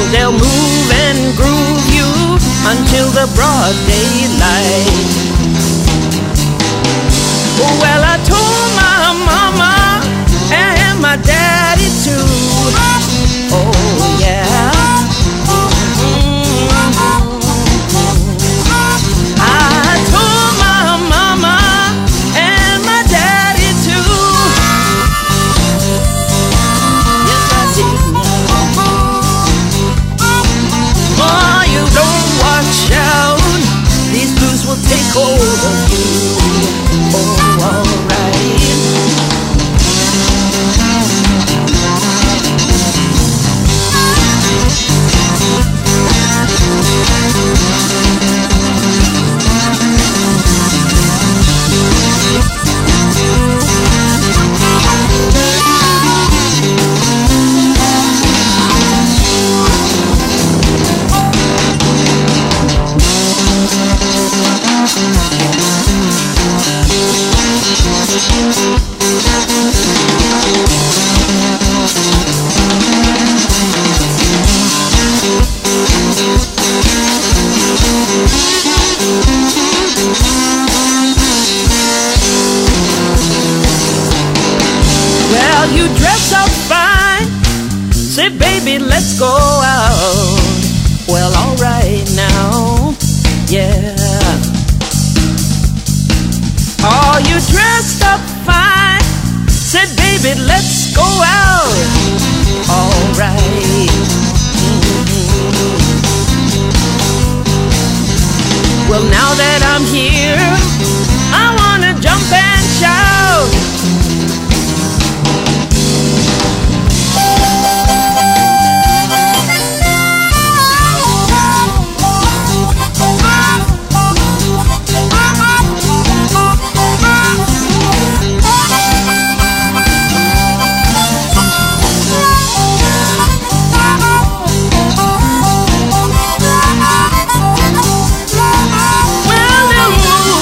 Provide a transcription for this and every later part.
they'll move and groove you until the broad daylight. Well, I told my mama and my daddy too. Oh yeah. I told my mama and my daddy too. Yes, I did. Oh, you don't watch out, these blues will take hold of you. Oh, alright. Well, you dress up fine, say baby let's go out. Well, alright now, yeah. Oh, you dressed up fine, said baby let's go out. Alright. Well, now that I'm here, I wanna jump and shout.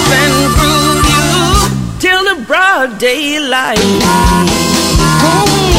Daylight.